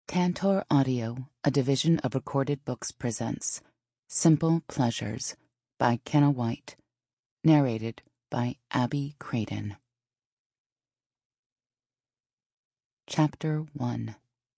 Tantor Audio, a division of Recorded Books, presents Simple Pleasures by Kenna White, narrated by Abby Creighton. Chapter 1.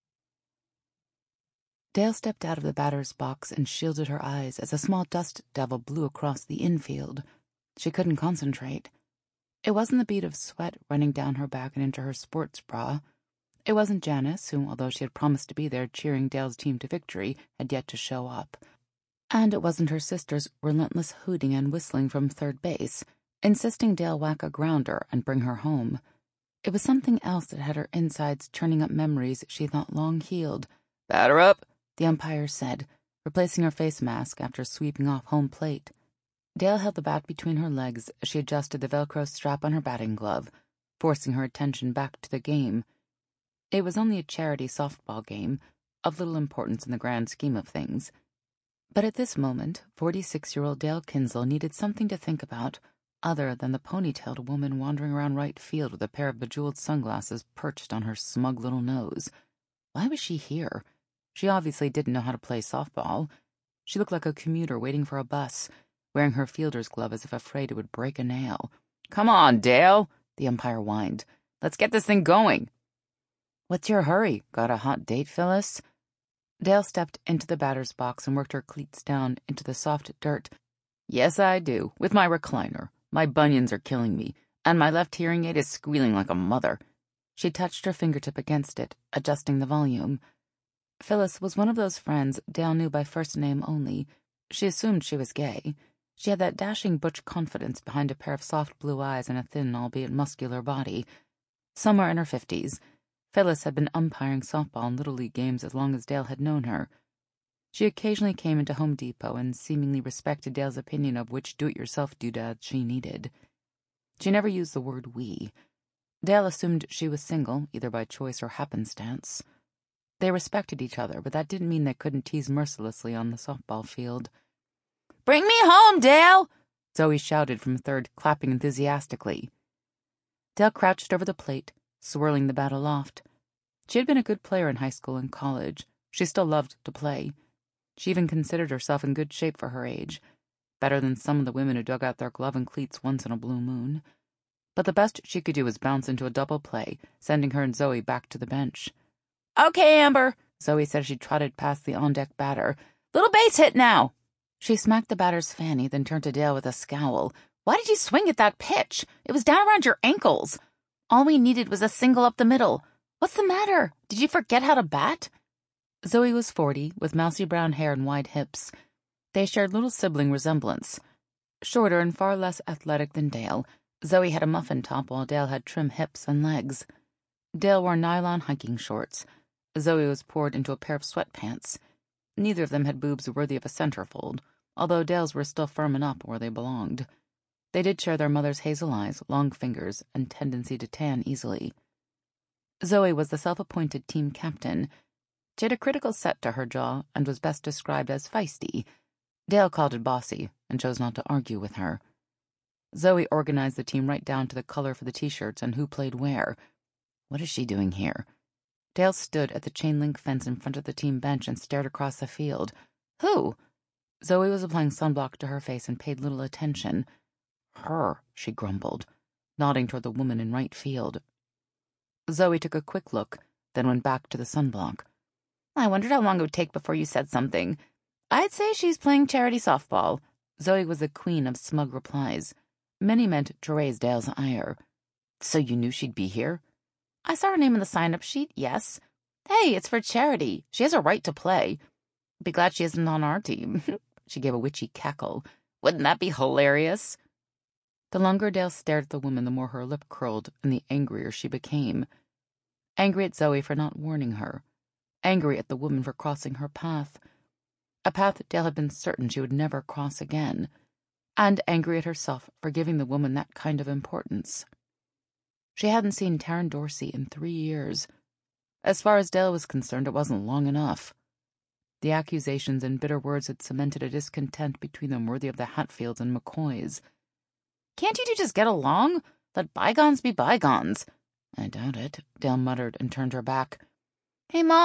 Dale stepped out of the batter's box and shielded her eyes as a small dust devil blew across the infield. She couldn't concentrate. It wasn't the bead of sweat running down her back and into her sports bra. It wasn't Janice, who, although she had promised to be there cheering Dale's team to victory, had yet to show up. And it wasn't her sister's relentless hooting and whistling from third base, insisting Dale whack a grounder and bring her home. It was something else that had her insides churning up memories she thought long healed. "Batter up," the umpire said, replacing her face mask after sweeping off home plate. Dale held the bat between her legs as she adjusted the Velcro strap on her batting glove, forcing her attention back to the game. It was only a charity softball game, of little importance in the grand scheme of things. But at this moment, 46-year-old Dale Kinsel needed something to think about other than the ponytailed woman wandering around right field with a pair of bejeweled sunglasses perched on her smug little nose. Why was she here? She obviously didn't know how to play softball. She looked like a commuter waiting for a bus, wearing her fielder's glove as if afraid it would break a nail. "Come on, Dale," the umpire whined. "Let's get this thing going." "What's your hurry? Got a hot date, Phyllis?" Dale stepped into the batter's box and worked her cleats down into the soft dirt. "Yes, I do, with my recliner. My bunions are killing me, and my left hearing aid is squealing like a mother." She touched her fingertip against it, adjusting the volume. Phyllis was one of those friends Dale knew by first name only. She assumed she was gay. She had that dashing butch confidence behind a pair of soft blue eyes and a thin, albeit muscular body. Somewhere in her 50s, Phyllis had been umpiring softball and Little League games as long as Dale had known her. She occasionally came into Home Depot and seemingly respected Dale's opinion of which do-it-yourself doodads she needed. She never used the word we. Dale assumed she was single, either by choice or happenstance. They respected each other, but that didn't mean they couldn't tease mercilessly on the softball field. "Bring me home, Dale!" Zoe shouted from third, clapping enthusiastically. Dale crouched over the plate, swirling the bat aloft. She had been a good player in high school and college. She still loved to play. She even considered herself in good shape for her age, better than some of the women who dug out their glove and cleats once in a blue moon. But the best she could do was bounce into a double play, sending her and Zoe back to the bench. "Okay, Amber," Zoe said as she trotted past the on-deck batter. "Little base hit now." She smacked the batter's fanny, then turned to Dale with a scowl. "Why did you swing at that pitch? It was down around your ankles. All we needed was a single up the middle. What's the matter? Did you forget how to bat?" Zoe was 40, with mousy brown hair and wide hips. They shared little sibling resemblance. Shorter and far less athletic than Dale, Zoe had a muffin top while Dale had trim hips and legs. Dale wore nylon hiking shorts. Zoe was poured into a pair of sweatpants. Neither of them had boobs worthy of a centerfold, although Dale's were still firm and up where they belonged. They did share their mother's hazel eyes, long fingers, and tendency to tan easily. Zoe was the self-appointed team captain. She had a critical set to her jaw and was best described as feisty. Dale called it bossy and chose not to argue with her. Zoe organized the team right down to the color for the t-shirts and who played where. What is she doing here? Dale stood at the chain-link fence in front of the team bench and stared across the field. Who? Zoe was applying sunblock to her face and paid little attention. "Her," she grumbled, nodding toward the woman in right field. Zoe took a quick look, then went back to the sunblock. "I wondered how long it would take before you said something. I'd say she's playing charity softball." Zoe was the queen of smug replies. Many meant to raise Dale's ire. "So you knew she'd be here?" "I saw her name on the sign-up sheet, yes. Hey, it's for charity. She has a right to play. Be glad she isn't on our team." She gave a witchy cackle. "Wouldn't that be hilarious?" The longer Dale stared at the woman, the more her lip curled and the angrier she became. Angry at Zoe for not warning her. Angry at the woman for crossing her path. A path Dale had been certain she would never cross again. And angry at herself for giving the woman that kind of importance. She hadn't seen Taryn Dorsey in 3 years. As far as Dale was concerned, it wasn't long enough. The accusations and bitter words had cemented a discontent between them worthy of the Hatfields and McCoys. "Can't you two just get along? Let bygones be bygones." "I doubt it," Dale muttered and turned her back. "Hey, Mom,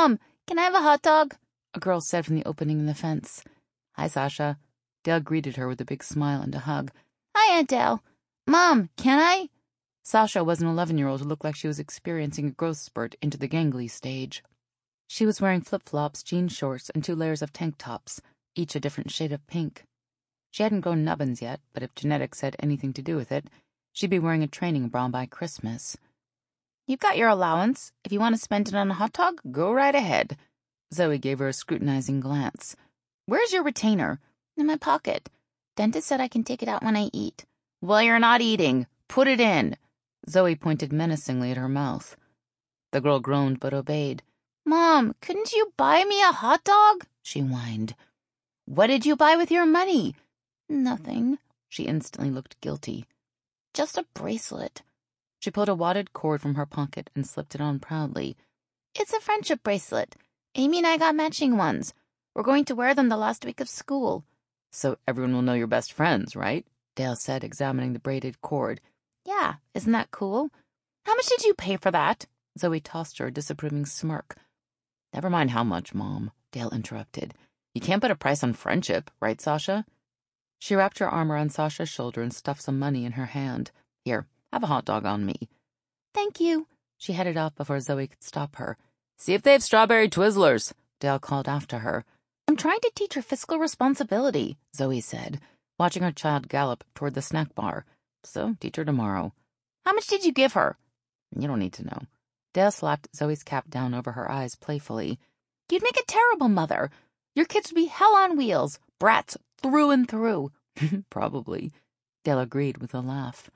"Can I have a hot dog?" a girl said from the opening in the fence. "Hi, Sasha." Dale greeted her with a big smile and a hug. "Hi, Aunt Dale. Mom, can I?" Sasha was an 11-year-old who looked like she was experiencing a growth spurt into the gangly stage. She was wearing flip-flops, jean shorts, and 2 layers of tank tops, each a different shade of pink. She hadn't grown nubbins yet, but if genetics had anything to do with it, she'd be wearing a training bra by Christmas. "You've got your allowance. If you want to spend it on a hot dog, go right ahead." Zoe gave her a scrutinizing glance. "Where's your retainer?" "In my pocket. Dentist said I can take it out when I eat." "Well, you're not eating. Put it in." Zoe pointed menacingly at her mouth. The girl groaned but obeyed. "Mom, couldn't you buy me a hot dog?" she whined. "What did you buy with your money?" "Nothing." She instantly looked guilty. "Just a bracelet." She pulled a wadded cord from her pocket and slipped it on proudly. "It's a friendship bracelet. Amy and I got matching ones. We're going to wear them the last week of school." "So everyone will know you're best friends, right?" Dale said, examining the braided cord. "Yeah, isn't that cool?" "How much did you pay for that?" Zoe tossed her a disapproving smirk. "Never mind how much, Mom," Dale interrupted. "You can't put a price on friendship, right, Sasha?" She wrapped her arm around Sasha's shoulder and stuffed some money in her hand. "Here, have a hot dog on me." "Thank you." She headed off before Zoe could stop her. "See if they have strawberry Twizzlers," Dale called after her. "I'm trying to teach her fiscal responsibility," Zoe said, watching her child gallop toward the snack bar. "So teach her tomorrow." "How much did you give her?" "You don't need to know." Dale slapped Zoe's cap down over her eyes playfully. "You'd make a terrible mother. Your kids would be hell on wheels, brats through and through." "Probably," Dale agreed with a laugh.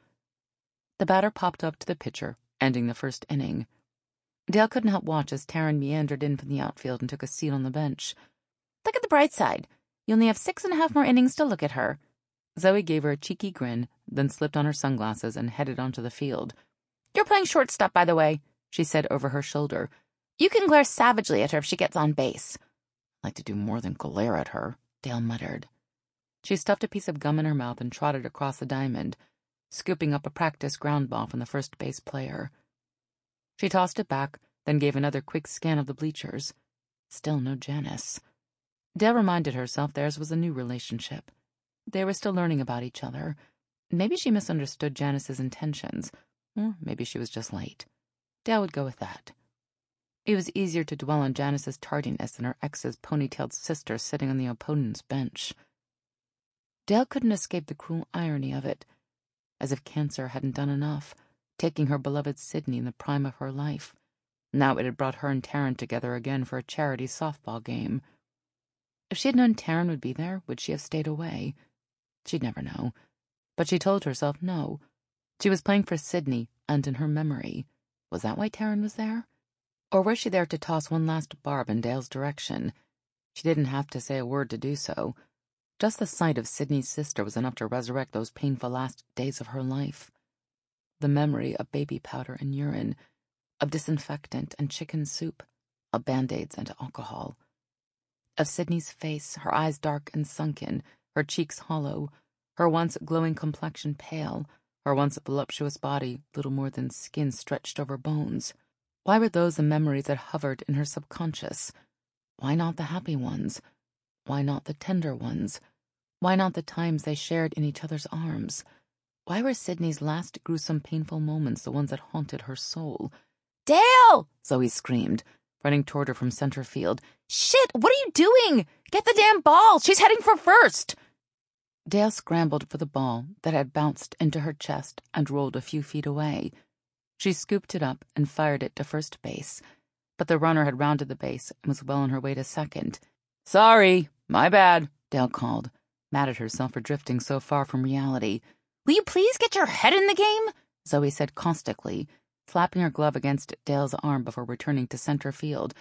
The batter popped up to the pitcher, ending the first inning. Dale couldn't help watch as Taryn meandered in from the outfield and took a seat on the bench. "Look at the bright side. You only have 6.5 more innings to look at her." Zoe gave her a cheeky grin, then slipped on her sunglasses and headed onto the field. "You're playing shortstop, by the way," she said over her shoulder. "You can glare savagely at her if she gets on base." "I'd like to do more than glare at her," Dale muttered. She stuffed a piece of gum in her mouth and trotted across the diamond, scooping up a practice ground ball from the first base player. She tossed it back, then gave another quick scan of the bleachers. Still no Janice. Dale reminded herself theirs was a new relationship. They were still learning about each other. Maybe she misunderstood Janice's intentions, or maybe she was just late. Dale would go with that. It was easier to dwell on Janice's tardiness than her ex's ponytailed sister sitting on the opponent's bench. Dale couldn't escape the cruel irony of it, as if cancer hadn't done enough, taking her beloved Sydney in the prime of her life. Now it had brought her and Taryn together again for a charity softball game. If she had known Taryn would be there, would she have stayed away? She'd never know. But she told herself no. She was playing for Sydney and in her memory. Was that why Taryn was there? Or was she there to toss one last barb in Dale's direction? She didn't have to say a word to do so. Just the sight of Sydney's sister was enough to resurrect those painful last days of her life. The memory of baby powder and urine, of disinfectant and chicken soup, of Band-Aids and alcohol. Of Sydney's face, her eyes dark and sunken, her cheeks hollow, her once glowing complexion pale, her once voluptuous body little more than skin stretched over bones. Why were those the memories that hovered in her subconscious? Why not the happy ones? Why not the tender ones? Why not the times they shared in each other's arms? Why were Sydney's last gruesome, painful moments the ones that haunted her soul? "Dale!" Zoe screamed, running toward her from center field. "Shit, what are you doing? Get the damn ball! She's heading for first!" Dale scrambled for the ball that had bounced into her chest and rolled a few feet away. She scooped it up and fired it to first base, but the runner had rounded the base and was well on her way to second. "Sorry, my bad," Dale called, mad at herself for drifting so far from reality. "Will you please get your head in the game?" Zoe said caustically, slapping her glove against Dale's arm before returning to center field.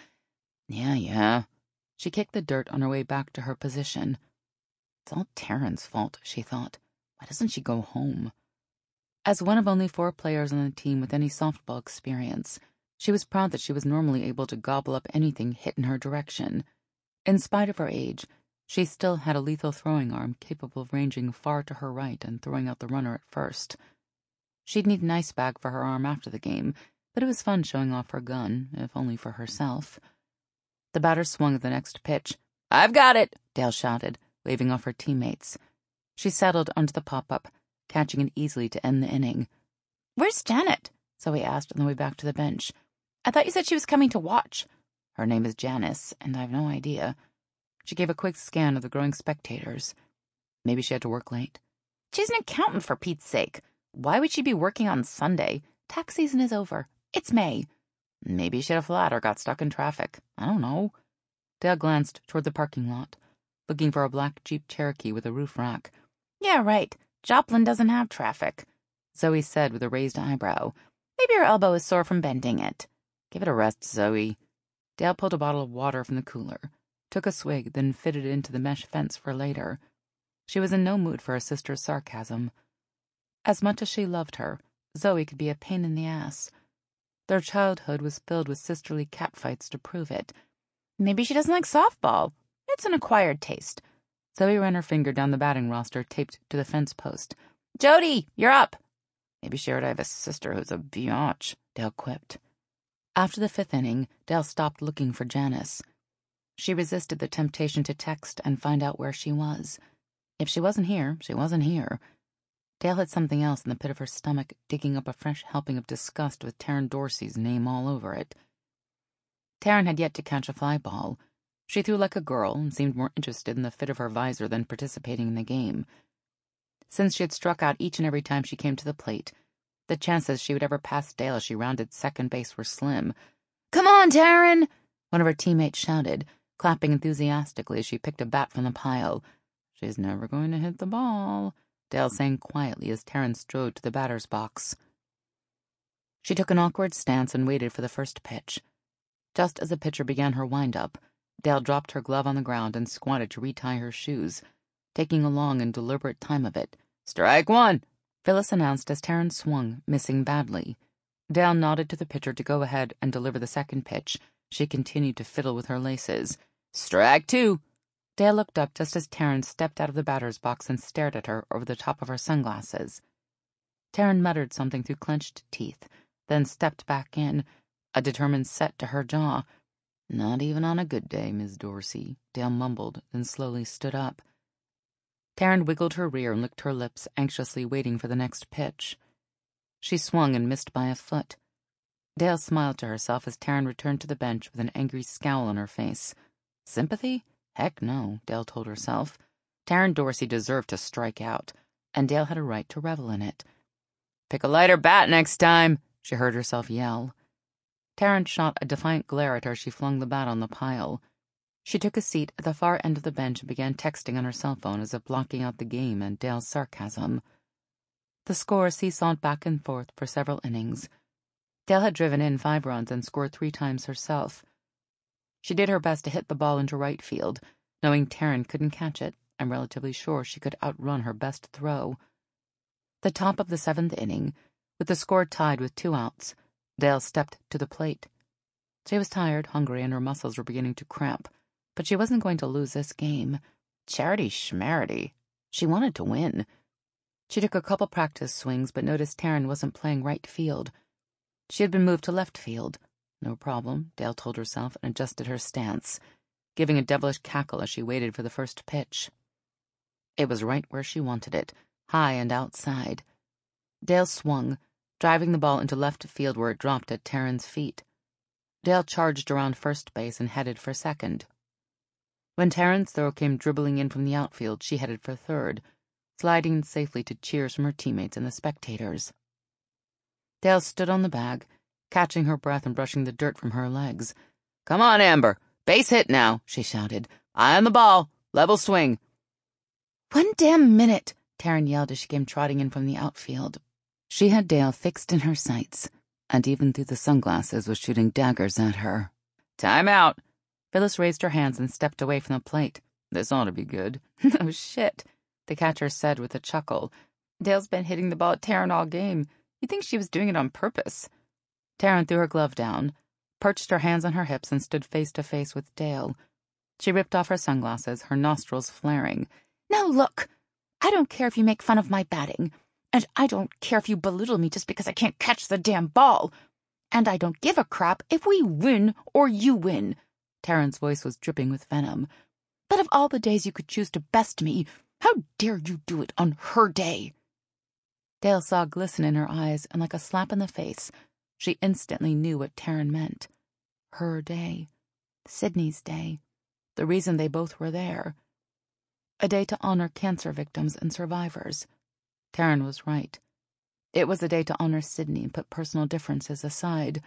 Yeah. She kicked the dirt on her way back to her position. It's all Taryn's fault, she thought. Why doesn't she go home? As one of only 4 players on the team with any softball experience, she was proud that she was normally able to gobble up anything hit in her direction. In spite of her age, she still had a lethal throwing arm capable of ranging far to her right and throwing out the runner at first. She'd need an ice bag for her arm after the game, but it was fun showing off her gun, if only for herself. The batter swung at the next pitch. "I've got it," Dale shouted, waving off her teammates. She settled onto the pop-up, catching it easily to end the inning. "Where's Janet?" Zoe asked on the way back to the bench. "I thought you said she was coming to watch." "Her name is Janice, and I've no idea." She gave a quick scan of the growing spectators. Maybe she had to work late. "She's an accountant, for Pete's sake. Why would she be working on Sunday? Tax season is over. It's May." "Maybe she had a flat or got stuck in traffic. I don't know." Dale glanced toward the parking lot, looking for a black Jeep Cherokee with a roof rack. "Yeah, right. Joplin doesn't have traffic," Zoe said with a raised eyebrow. "Maybe her elbow is sore from bending it." "Give it a rest, Zoe." Dale pulled a bottle of water from the cooler, took a swig, then fitted it into the mesh fence for later. She was in no mood for her sister's sarcasm. As much as she loved her, Zoe could be a pain in the ass. Their childhood was filled with sisterly catfights to prove it. "Maybe she doesn't like softball. It's an acquired taste." Zoe ran her finger down the batting roster taped to the fence post. "Jody, you're up." "Maybe she heard I have a sister who's a biatch," Dale quipped. After the 5th inning, Dale stopped looking for Janice. She resisted the temptation to text and find out where she was. If she wasn't here, she wasn't here. Dale had something else in the pit of her stomach, digging up a fresh helping of disgust with Taryn Dorsey's name all over it. Taryn had yet to catch a fly ball. She threw like a girl and seemed more interested in the fit of her visor than participating in the game. Since she had struck out each and every time she came to the plate, the chances she would ever pass Dale as she rounded second base were slim. "Come on, Taryn!" one of her teammates shouted, clapping enthusiastically as she picked a bat from the pile. "She's never going to hit the ball," Dale sang quietly as Taryn strode to the batter's box. She took an awkward stance and waited for the first pitch. Just as the pitcher began her wind-up, Dale dropped her glove on the ground and squatted to retie her shoes, taking a long and deliberate time of it. "Strike one," Phyllis announced as Taryn swung, missing badly. Dale nodded to the pitcher to go ahead and deliver the second pitch. She continued to fiddle with her laces. "Strike two." Dale looked up just as Taryn stepped out of the batter's box and stared at her over the top of her sunglasses. Taryn muttered something through clenched teeth, then stepped back in, a determined set to her jaw. "Not even on a good day, Miss Dorsey," Dale mumbled, then slowly stood up. Taryn wiggled her rear and licked her lips, anxiously waiting for the next pitch. She swung and missed by a foot. Dale smiled to herself as Taryn returned to the bench with an angry scowl on her face. Sympathy? Heck no, Dale told herself. Taryn Dorsey deserved to strike out, and Dale had a right to revel in it. "Pick a lighter bat next time," she heard herself yell. Taryn shot a defiant glare at her as she flung the bat on the pile. She took a seat at the far end of the bench and began texting on her cell phone as if blocking out the game and Dale's sarcasm. The score seesawed back and forth for several innings. Dale had driven in 5 runs and scored 3 times herself. She did her best to hit the ball into right field, knowing Taryn couldn't catch it and relatively sure she could outrun her best throw. The top of the 7th inning, with the score tied with 2 outs, Dale stepped to the plate. She was tired, hungry, and her muscles were beginning to cramp, but she wasn't going to lose this game. Charity schmarity. She wanted to win. She took a couple practice swings but noticed Taryn wasn't playing right field. She had been moved to left field. No problem, Dale told herself and adjusted her stance, giving a devilish cackle as she waited for the first pitch. It was right where she wanted it, high and outside. Dale swung, driving the ball into left field where it dropped at Taryn's feet. Dale charged around first base and headed for second. When Taryn's throw came dribbling in from the outfield, she headed for third, sliding safely to cheers from her teammates and the spectators. Dale stood on the bag, catching her breath and brushing the dirt from her legs. "Come on, Amber. Base hit now," she shouted. "Eye on the ball. Level swing." "One damn minute," Taryn yelled as she came trotting in from the outfield. She had Dale fixed in her sights, and even through the sunglasses was shooting daggers at her. "Time out." Phyllis raised her hands and stepped away from the plate. "This ought to be good." "No shit," the catcher said with a chuckle. "Dale's been hitting the ball at Taryn all game. You'd think she was doing it on purpose." Taryn threw her glove down, perched her hands on her hips, and stood face to face with Dale. She ripped off her sunglasses, her nostrils flaring. "Now look, I don't care if you make fun of my batting, and I don't care if you belittle me just because I can't catch the damn ball, and I don't give a crap if we win or you win. Taryn's voice was dripping with venom. "But of all the days you could choose to best me, how dare you do it on her day?" Dale saw a glisten in her eyes, and like a slap in the face, she instantly knew what Taryn meant. Her day. Sydney's day. The reason they both were there. A day to honor cancer victims and survivors. Taryn was right. It was a day to honor Sydney and put personal differences aside.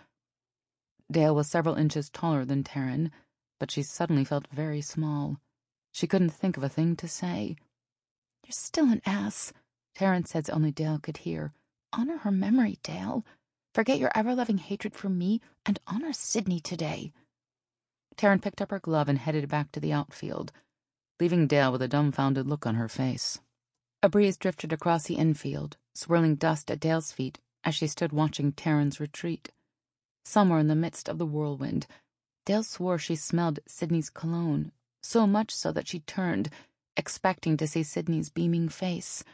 Dale was several inches taller than Taryn, but she suddenly felt very small. She couldn't think of a thing to say. "You're still an ass," Taryn said only Dale could hear. "Honor her memory, Dale. Forget your ever-loving hatred for me and honor Sydney today." Taryn picked up her glove and headed back to the outfield, leaving Dale with a dumbfounded look on her face. A breeze drifted across the infield, swirling dust at Dale's feet as she stood watching Taryn's retreat. Somewhere in the midst of the whirlwind, Dale swore she smelled Sydney's cologne, so much so that she turned, expecting to see Sydney's beaming face.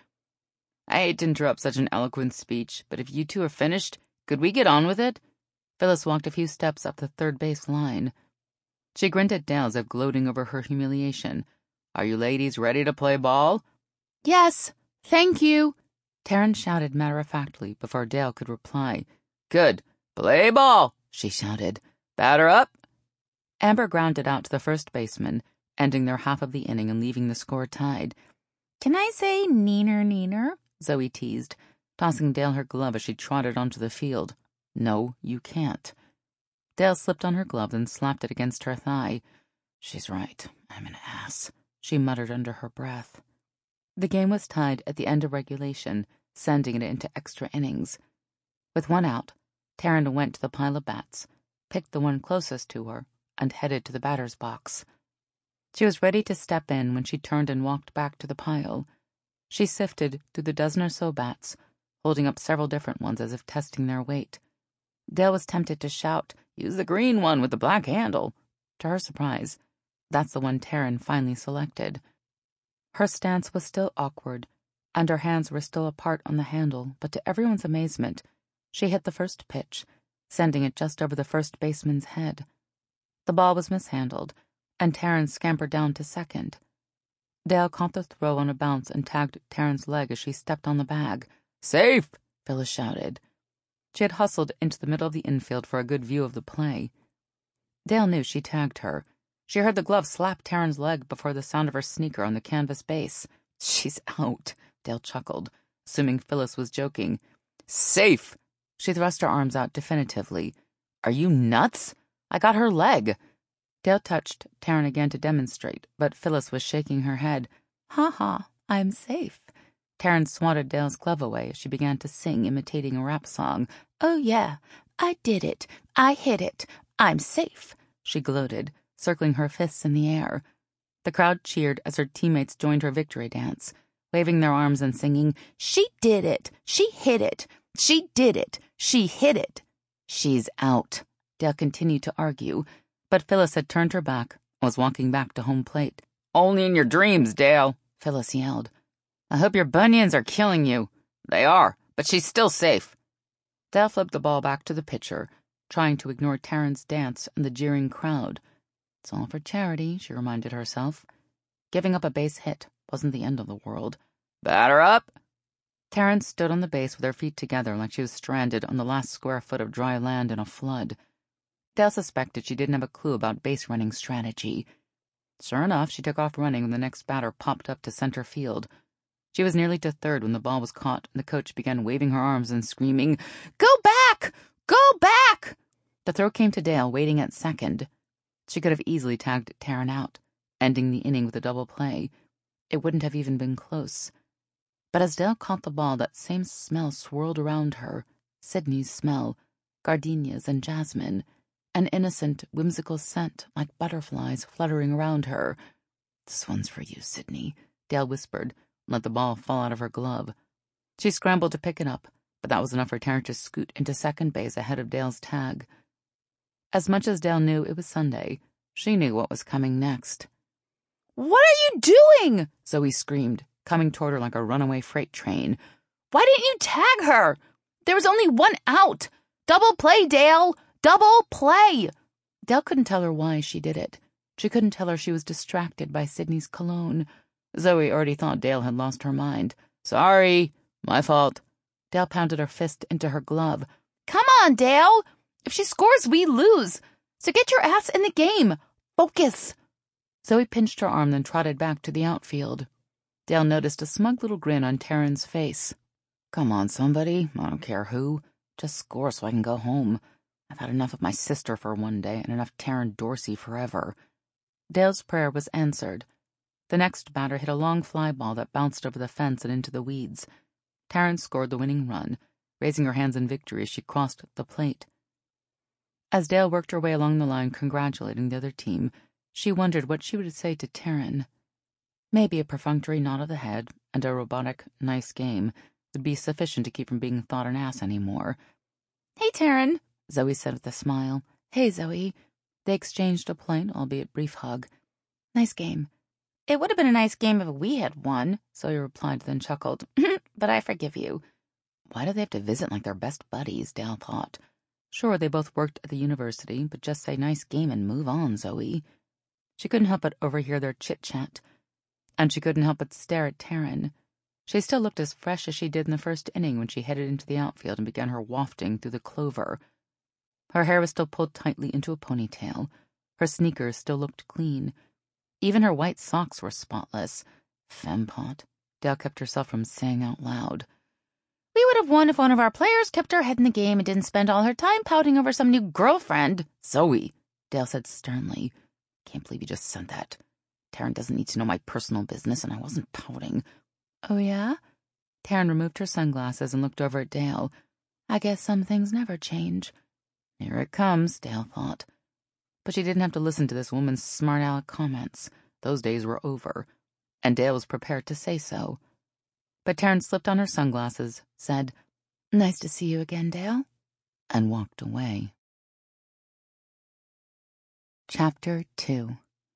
"I hate to interrupt such an eloquent speech, but if you two are finished, could we get on with it?" Phyllis walked a few steps up the third base line. She grinned at Dale as if gloating over her humiliation. "Are you ladies ready to play ball?" "Yes, thank you," Taryn shouted matter-of-factly before Dale could reply. "Good. Play ball," she shouted. "Batter up." Amber grounded out to the first baseman, ending their half of the inning and leaving the score tied. "Can I say neener, neener?" Zoe teased, tossing Dale her glove as she trotted onto the field. "No, you can't." Dale slipped on her glove and slapped it against her thigh. "She's right. I'm an ass," she muttered under her breath. The game was tied at the end of regulation, sending it into extra innings. With one out, Taryn went to the pile of bats, picked the one closest to her, and headed to the batter's box. She was ready to step in when she turned and walked back to the pile. She sifted through the dozen or so bats, holding up several different ones as if testing their weight. Dale was tempted to shout, "Use the green one with the black handle." To her surprise, that's the one Taryn finally selected. Her stance was still awkward, and her hands were still apart on the handle, but to everyone's amazement, she hit the first pitch, sending it just over the first baseman's head. The ball was mishandled, and Taryn scampered down to second. Dale caught the throw on a bounce and tagged Taryn's leg as she stepped on the bag. "Safe!" Phyllis shouted. She had hustled into the middle of the infield for a good view of the play. Dale knew she tagged her. She heard the glove slap Taryn's leg before the sound of her sneaker on the canvas base. "She's out," Dale chuckled, assuming Phyllis was joking. "Safe!" She thrust her arms out definitively. "Are you nuts? I got her leg." Dale touched Taryn again to demonstrate, but Phyllis was shaking her head. "Ha ha, I'm safe." Taryn swatted Dale's glove away as she began to sing, imitating a rap song. "Oh yeah, I did it. I hit it. I'm safe," she gloated, circling her fists in the air. The crowd cheered as her teammates joined her victory dance, waving their arms and singing, "She did it! She hit it! She did it! She hit it!" "She's out," Dale continued to argue, but Phyllis had turned her back and was walking back to home plate. "Only in your dreams, Dale," Phyllis yelled. "I hope your bunions are killing you." "They are, but she's still safe." Dale flipped the ball back to the pitcher, trying to ignore Taryn's dance and the jeering crowd. It's all for charity, she reminded herself. Giving up a base hit wasn't the end of the world. "Batter up!" Taryn stood on the base with her feet together like she was stranded on the last square foot of dry land in a flood. Dale suspected she didn't have a clue about base running strategy. Sure enough, she took off running when the next batter popped up to center field. She was nearly to third when the ball was caught and the coach began waving her arms and screaming, "Go back! Go back!" The throw came to Dale, waiting at second. She could have easily tagged Taryn out, ending the inning with a double play. It wouldn't have even been close. But as Dale caught the ball, that same smell swirled around her. Sydney's smell, gardenias and jasmine, an innocent, whimsical scent like butterflies fluttering around her. "This one's for you, Sydney," Dale whispered, and let the ball fall out of her glove. She scrambled to pick it up, but that was enough for Taryn to scoot into second base ahead of Dale's tag. As much as Dale knew it was Sunday, she knew what was coming next. "What are you doing?" Zoe screamed, coming toward her like a runaway freight train. "Why didn't you tag her? There was only one out. Double play, Dale! Double play!" Dale couldn't tell her why she did it. She couldn't tell her she was distracted by Sydney's cologne. Zoe already thought Dale had lost her mind. "Sorry, my fault." Dale pounded her fist into her glove. "Come on, Dale! If she scores, we lose. So get your ass in the game. Focus." Zoe pinched her arm, then trotted back to the outfield. Dale noticed a smug little grin on Taryn's face. "Come on, somebody. I don't care who. Just score so I can go home. I've had enough of my sister for one day and enough Taryn Dorsey forever." Dale's prayer was answered. The next batter hit a long fly ball that bounced over the fence and into the weeds. Taryn scored the winning run, raising her hands in victory as she crossed the plate. As Dale worked her way along the line congratulating the other team, she wondered what she would say to Taryn. Maybe a perfunctory nod of the head and a robotic "nice game" would be sufficient to keep from being thought an ass anymore. "Hey, Taryn," Zoe said with a smile. "Hey, Zoe." They exchanged a polite, albeit brief hug. "Nice game." "It would have been a nice game if we had won," Zoe replied, then chuckled. "But I forgive you." Why do they have to visit like they're best buddies, Dale thought. Sure, they both worked at the university, but just say nice game and move on, Zoe. She couldn't help but overhear their chit-chat, and she couldn't help but stare at Taryn. She still looked as fresh as she did in the first inning when she headed into the outfield and began her wafting through the clover. Her hair was still pulled tightly into a ponytail. Her sneakers still looked clean. Even her white socks were spotless. Fempot, Dale kept herself from saying out loud. "We would have won if one of our players kept her head in the game and didn't spend all her time pouting over some new girlfriend." "Zoe," Dale said sternly. "Can't believe you just said that. Taryn doesn't need to know my personal business, and I wasn't pouting." "Oh, yeah?" Taryn removed her sunglasses and looked over at Dale. "I guess some things never change." Here it comes, Dale thought. But she didn't have to listen to this woman's smart-aleck comments. Those days were over, and Dale was prepared to say so. But Taryn slipped on her sunglasses, said, "Nice to see you again, Dale," and walked away. Chapter 2.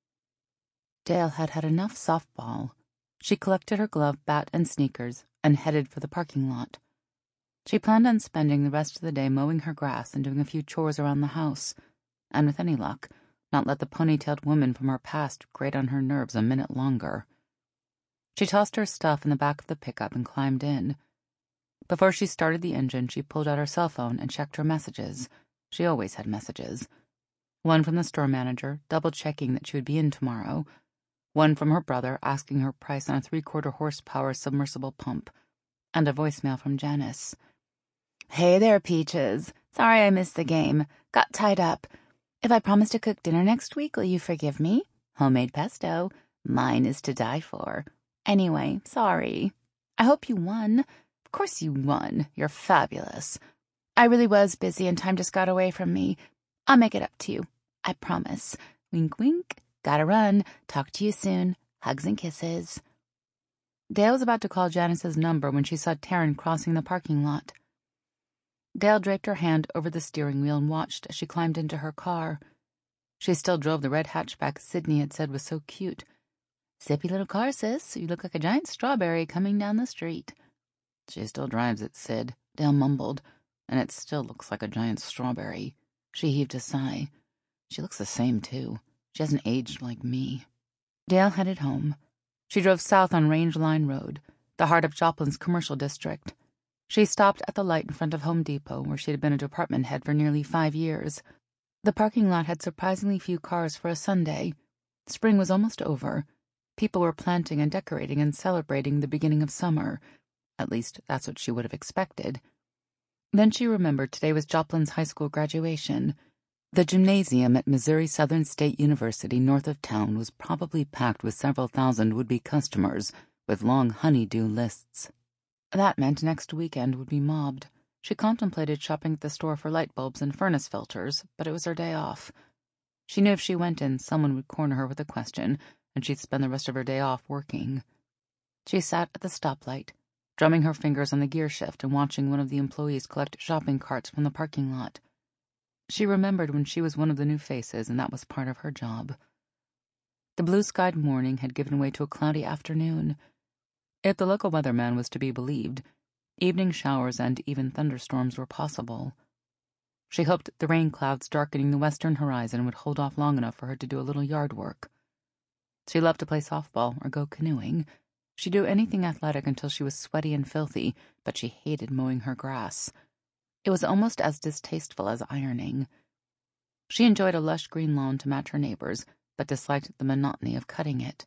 Dale had had enough softball. She collected her glove, bat, and sneakers and headed for the parking lot. She planned on spending the rest of the day mowing her grass and doing a few chores around the house, and with any luck, not let the ponytailed woman from her past grate on her nerves a minute longer. She tossed her stuff in the back of the pickup and climbed in. Before she started the engine, she pulled out her cell phone and checked her messages. She always had messages. One from the store manager, double-checking that she would be in tomorrow. One from her brother, asking her price on a 3/4 horsepower submersible pump. And a voicemail from Janice. "Hey there, Peaches. Sorry I missed the game. Got tied up. If I promise to cook dinner next week, will you forgive me? Homemade pesto. Mine is to die for. Anyway, sorry. I hope you won. Of course you won. You're fabulous. I really was busy and time just got away from me. I'll make it up to you. I promise. Wink, wink. Gotta run. Talk to you soon. Hugs and kisses." Dale was about to call Janice's number when she saw Taryn crossing the parking lot. Dale draped her hand over the steering wheel and watched as she climbed into her car. She still drove the red hatchback Sydney had said was so cute. "Zippy little car, sis. You look like a giant strawberry coming down the street." "She still drives it, Sid," Dale mumbled, "and it still looks like a giant strawberry." She heaved a sigh. "She looks the same, too. She hasn't aged like me." Dale headed home. She drove south on Range Line Road, the heart of Joplin's commercial district. She stopped at the light in front of Home Depot, where she had been a department head for nearly 5 years. The parking lot had surprisingly few cars for a Sunday. Spring was almost over. People were planting and decorating and celebrating the beginning of summer. At least, that's what she would have expected. Then she remembered today was Joplin's high school graduation. The gymnasium at Missouri Southern State University north of town was probably packed with several thousand would-be customers with long honey-do lists. That meant next weekend would be mobbed. She contemplated shopping at the store for light bulbs and furnace filters, but it was her day off. She knew if she went in, someone would corner her with a question, and she'd spend the rest of her day off working. She sat at the stoplight, drumming her fingers on the gear shift and watching one of the employees collect shopping carts from the parking lot. She remembered when she was one of the new faces, and that was part of her job. The blue-skied morning had given way to a cloudy afternoon. If the local weatherman was to be believed, evening showers and even thunderstorms were possible. She hoped the rain clouds darkening the western horizon would hold off long enough for her to do a little yard work. She loved to play softball or go canoeing. She'd do anything athletic until she was sweaty and filthy, but she hated mowing her grass. It was almost as distasteful as ironing. She enjoyed a lush green lawn to match her neighbors, but disliked the monotony of cutting it.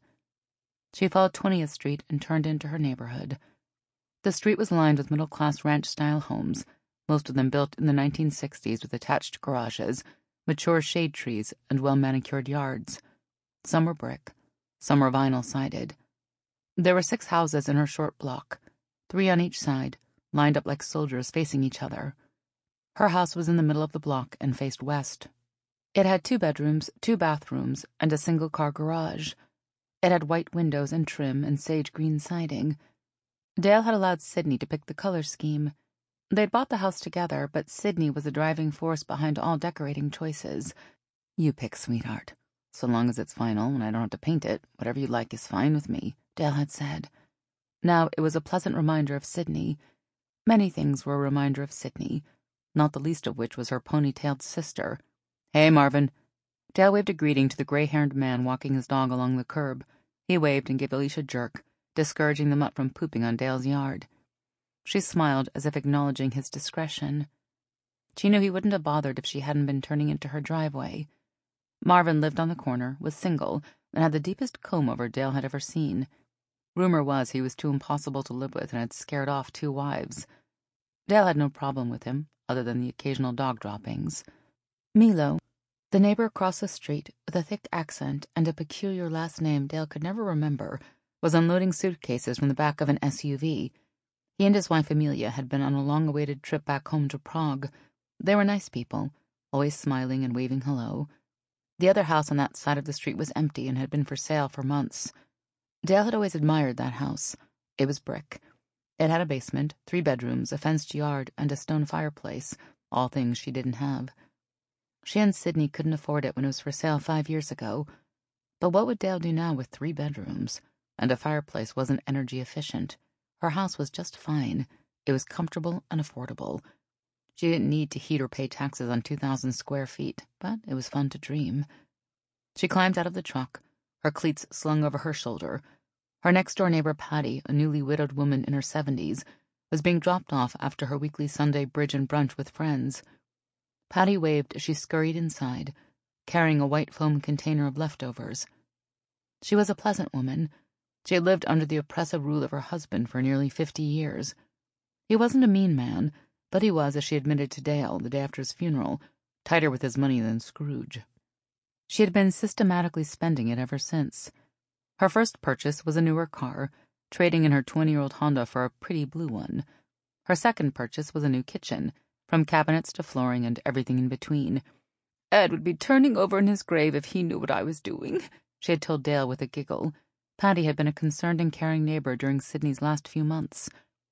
She followed 20th Street and turned into her neighborhood. The street was lined with middle-class ranch-style homes, most of them built in the 1960s with attached garages, mature shade trees, and well-manicured yards. Some were brick, some were vinyl-sided. There were 6 houses in her short block, 3 on each side, lined up like soldiers facing each other. Her house was in the middle of the block and faced west. It had 2 bedrooms, 2 bathrooms, and a single-car garage. It had white windows and trim and sage-green siding. Dale had allowed Sydney to pick the color scheme. They'd bought the house together, but Sydney was the driving force behind all decorating choices. "You pick, sweetheart. So long as it's final and I don't have to paint it, whatever you like is fine with me," Dale had said. Now it was a pleasant reminder of Sydney. Many things were a reminder of Sydney, not the least of which was her ponytailed sister. "Hey, Marvin." Dale waved a greeting to the gray-haired man walking his dog along the curb. He waved and gave the leash a jerk, discouraging the mutt from pooping on Dale's yard. She smiled as if acknowledging his discretion. She knew he wouldn't have bothered if she hadn't been turning into her driveway. Marvin lived on the corner, was single, and had the deepest comb-over Dale had ever seen. Rumor was he was too impossible to live with and had scared off 2 wives. Dale had no problem with him, other than the occasional dog droppings. Milo, the neighbor across the street, with a thick accent and a peculiar last name Dale could never remember, was unloading suitcases from the back of an SUV. He and his wife Amelia had been on a long-awaited trip back home to Prague. They were nice people, always smiling and waving hello. The other house on that side of the street was empty and had been for sale for months. Dale had always admired that house. It was brick. It had a basement, 3 bedrooms, a fenced yard, and a stone fireplace, all things she didn't have. She and Sydney couldn't afford it when it was for sale 5 years ago. But what would Dale do now with 3 bedrooms? And a fireplace wasn't energy efficient. Her house was just fine. It was comfortable and affordable. She didn't need to heat or pay taxes on 2,000 square feet, but it was fun to dream. She climbed out of the truck, her cleats slung over her shoulder. Her next-door neighbor Patty, a newly widowed woman in her 70s, was being dropped off after her weekly Sunday bridge and brunch with friends. Patty waved as she scurried inside, carrying a white foam container of leftovers. She was a pleasant woman. She had lived under the oppressive rule of her husband for nearly 50 years. He wasn't a mean man, but he was, as she admitted to Dale the day after his funeral, tighter with his money than Scrooge. She had been systematically spending it ever since. Her first purchase was a newer car, trading in her 20-year-old Honda for a pretty blue one. Her second purchase was a new kitchen, from cabinets to flooring and everything in between. "Ed would be turning over in his grave if he knew what I was doing," she had told Dale with a giggle. Patty had been a concerned and caring neighbor during Sydney's last few months.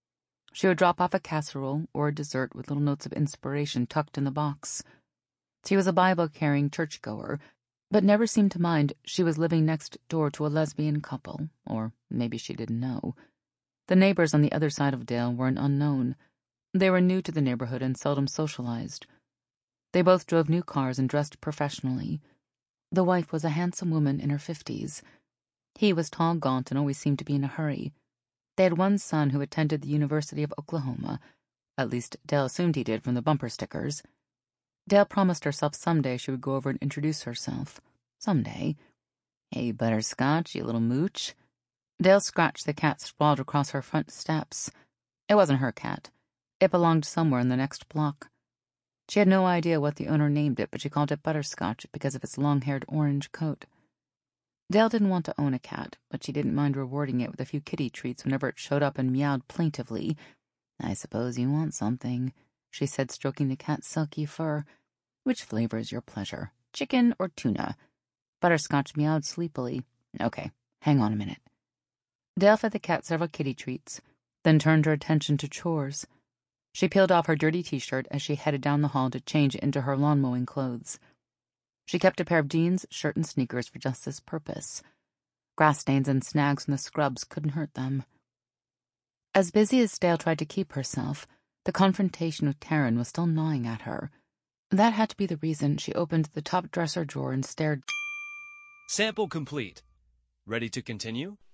She would drop off a casserole or a dessert with little notes of inspiration tucked in the box. She was a Bible-carrying churchgoer, but never seemed to mind she was living next door to a lesbian couple, or maybe she didn't know. The neighbors on the other side of Dale were an unknown. They were new to the neighborhood and seldom socialized. They both drove new cars and dressed professionally. The wife was a handsome woman in her 50s. He was tall, gaunt, and always seemed to be in a hurry. They had one son who attended the University of Oklahoma. At least, Dale assumed he did from the bumper stickers. Dale promised herself someday she would go over and introduce herself. Someday. "Hey, Butterscotch, you little mooch." Dale scratched the cat sprawled across her front steps. It wasn't her cat. It belonged somewhere in the next block. She had no idea what the owner named it, but she called it Butterscotch because of its long-haired orange coat. Dale didn't want to own a cat, but she didn't mind rewarding it with a few kitty treats whenever it showed up and meowed plaintively. "I suppose you want something," she said, stroking the cat's silky fur. "Which flavor is your pleasure, chicken or tuna?" Butterscotch meowed sleepily. "Okay, hang on a minute." Dale fed the cat several kitty treats, then turned her attention to chores. She peeled off her dirty t-shirt as she headed down the hall to change into her lawn-mowing clothes. She kept a pair of jeans, shirt, and sneakers for just this purpose. Grass stains and snags from the scrubs couldn't hurt them. As busy as Dale tried to keep herself, the confrontation with Taryn was still gnawing at her. That had to be the reason she opened the top dresser drawer and stared. Sample complete. Ready to continue?